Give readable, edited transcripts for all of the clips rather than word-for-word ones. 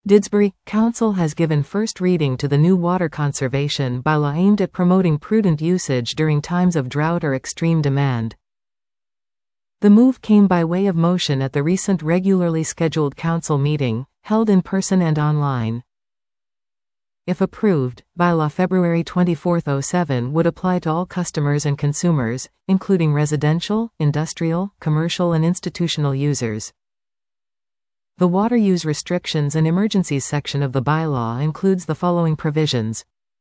Didsbury Council has given first reading to the new water conservation bylaw aimed at promoting prudent usage during times of drought or extreme demand. The move came by way of motion at the recent regularly scheduled council meeting, held in person and online. If approved, bylaw February 24, 07 would apply to all customers and consumers, including residential, industrial, commercial and institutional users. The water use restrictions and emergencies section of the bylaw includes the following provisions.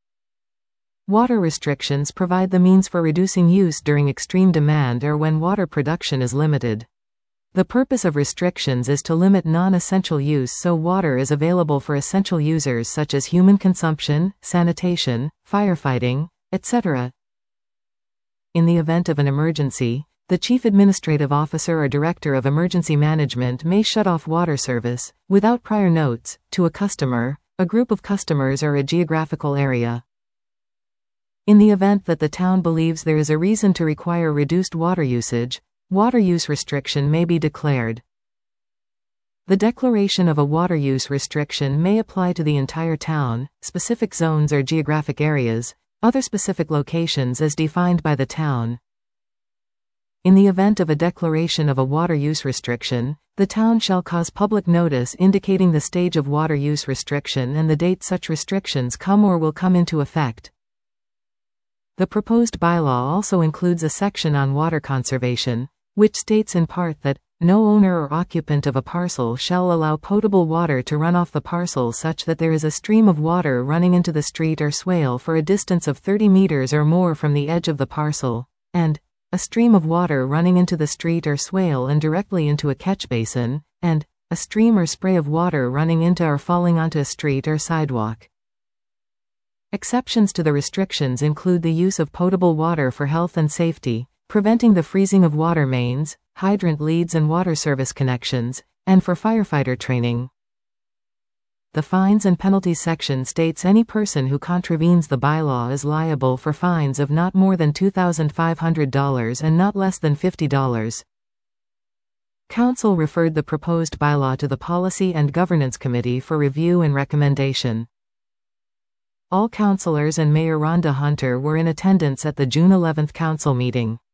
Water restrictions provide the means for reducing use during extreme demand or when water production is limited. The purpose of restrictions is to limit non-essential use so water is available for essential users such as human consumption, sanitation, firefighting, etc. In the event of an emergency, the Chief Administrative Officer or Director of Emergency Management may shut off water service, without prior notes, to a customer, a group of customers or a geographical area. In the event that the town believes there is a reason to require reduced water usage, water use restriction may be declared. The declaration of a water use restriction may apply to the entire town, specific zones or geographic areas, other specific locations as defined by the town. In the event of a declaration of a water use restriction, the town shall cause public notice indicating the stage of water use restriction and the date such restrictions come or will come into effect. The proposed bylaw also includes a section on water conservation, which states in part that no owner or occupant of a parcel shall allow potable water to run off the parcel such that there is a stream of water running into the street or swale for a distance of 30 meters or more from the edge of the parcel, and a stream of water running into the street or swale and directly into a catch basin, and a stream or spray of water running into or falling onto a street or sidewalk. Exceptions to the restrictions include the use of potable water for health and safety, preventing the freezing of water mains, hydrant leads and water service connections, and for firefighter training. The fines and penalties section states any person who contravenes the bylaw is liable for fines of not more than $2,500 and not less than $50. Council referred the proposed bylaw to the Policy and Governance Committee for review and recommendation. All councillors and Mayor Rhonda Hunter were in attendance at the June 11 council meeting.